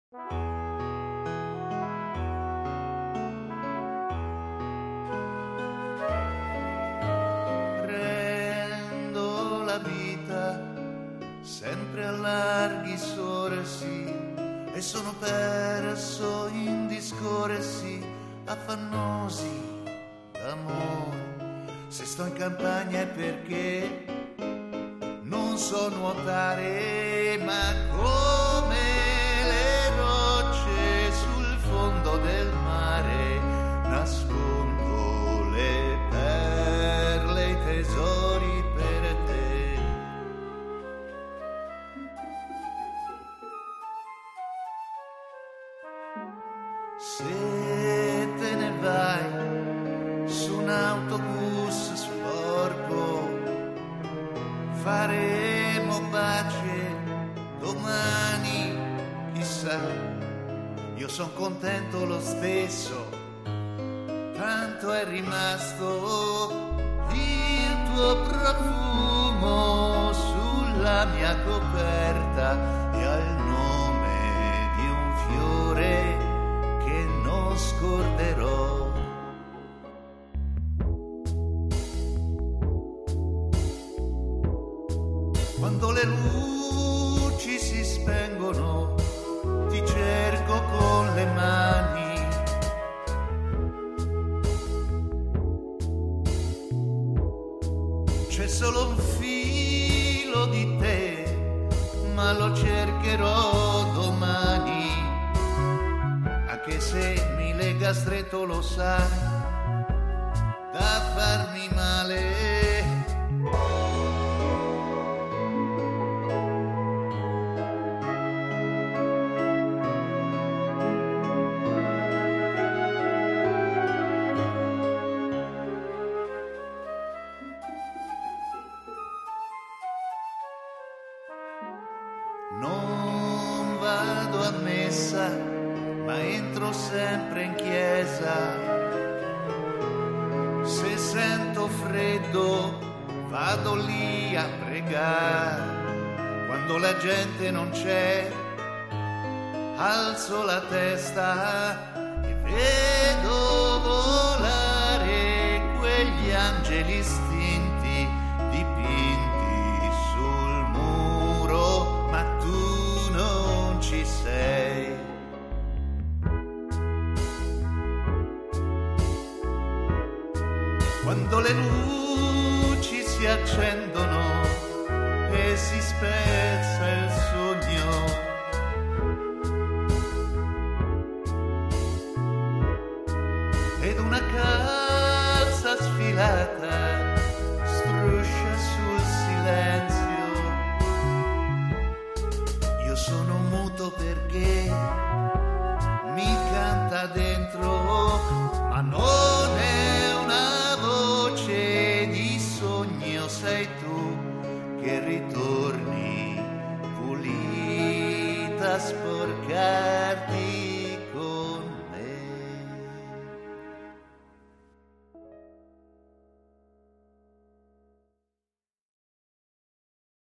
Prendo la vita sempre a larghi sorsi e sono perso in discorsi affannosi d'amore. Se sto in campagna è perché non so nuotare, ma come le rocce sul fondo del mare nascondo le perle, i tesori per te. Se te ne vai su un autobus sporco, faremo pace domani, chissà. Io son contento lo stesso, tanto è rimasto il tuo profumo sulla mia coperta e al nome di un fiore che non scorderò. Quando le luci si spengono, ti cerco con le mani. C'è solo un filo di te, ma lo cercherò domani. Anche se mi lega stretto, lo sai, da farmi male. Non vado a messa, ma entro sempre in chiesa. Se sento freddo, vado lì a pregare. Quando la gente non c'è, alzo la testa e vedo volare quegli angeli istinti dipinti sul muro, ma tu non ci sei. Quando le luci si accendono e si spezza il sogno, ed una calza sfilata struscia sul silenzio, io sono muto perché mi canta dentro, ma non è una voce di sogno, sei tu che ritorni pulita a sporcarti